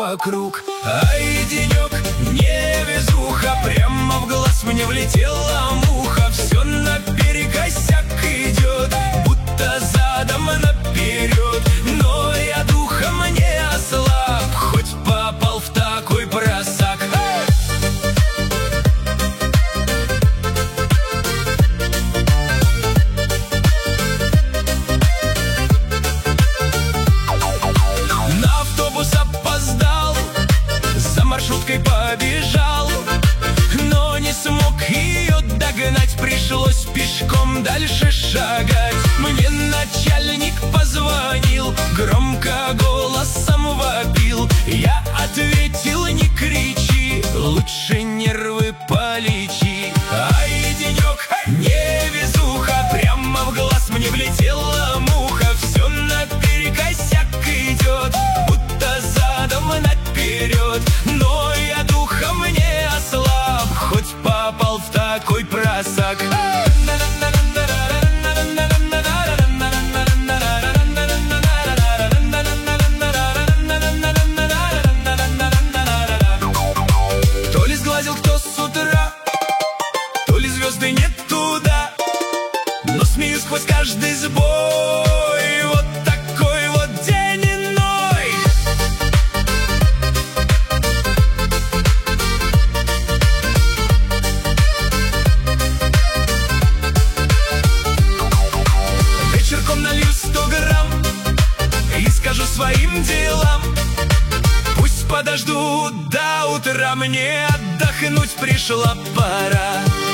вокруг. Ай, денек, невезуха, прямо в глаз мне влетела муха. Все наперекосяк идет, будто задом наперед. Но я духом не ослаб, хоть попал в такой просак. На автобус опоздал, за маршруткой побежал, но не смог ее догнать, пришлось пешком дальше шагать. Мне начальник позвонил, громко голосом вопил. Я ответил: не кричи, лучше нервы полечи. Ай, денек, невезуха, прямо в глаз мне влетела муха. Все наперекосяк идет, будто задом наперед. Но я духом не ослаб, хоть попал в такой просак. То ли сглазил кто с утра, то ли звезды не туда, но смеюсь сквозь каждый сбой. Вот такой вот день иной. Вечерком налью 100 грамм и скажу своим делам: пусть подождут до утра, мне отдохнуть пришла пора.